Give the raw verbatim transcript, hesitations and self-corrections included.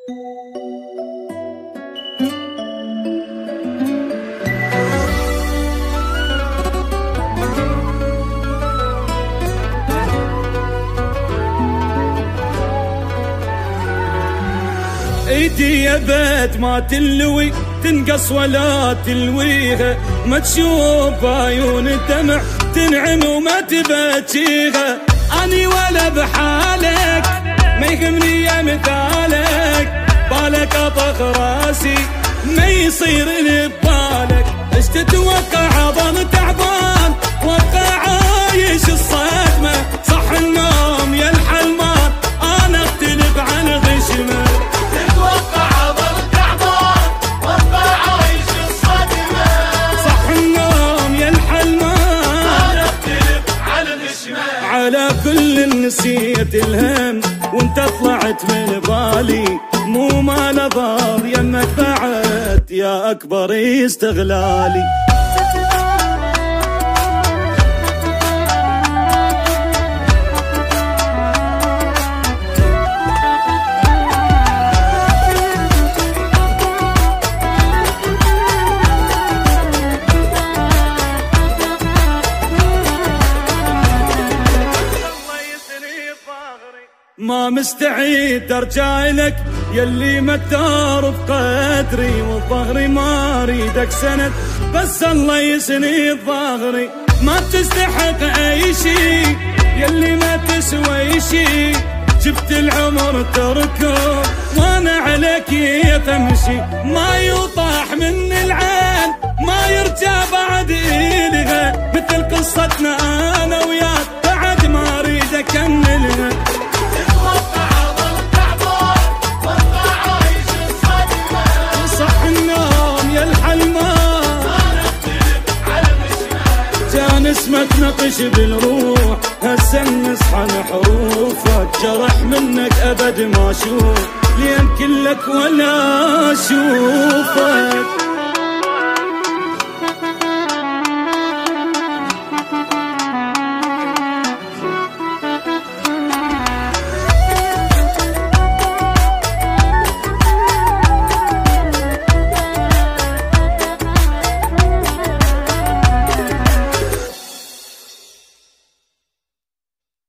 ايدي يا بيت ما تلوي تنقص ولا تلويها، ما تشوف عيون الدمع تنعم وما تبكيها. اني ولا بحالك ما يهمني يا مثالك، بالك اطخ راسي ما يصير لي ببالك. ايش تتوقع ظل تعبان وابقى عايش الصدمه، صح النوم يا الحلمان انا اختلف عن غشمه. على كل نسيت الهم وانت طلعت من بالي، مو ما لضار يمك بعد يا اكبر استغلالي. ما مستعيد ارجع لك يلي ما تعرف قدري، والظهري ما اريدك سند بس الله يسند ظهري. ما تستحق اي شي يلي ما تسوي شي، جبت العمر تركه وانا عليك كيف امشي. ما يطاح من العين ما يرجع بعد إلها، مثل قصتنا انا وياك بعد ما اريد اكملها. اسمك نقش بالروح هسه نصحى حروفك، جرح منك ابد ما اشوف لين كلك ولا اشوفك.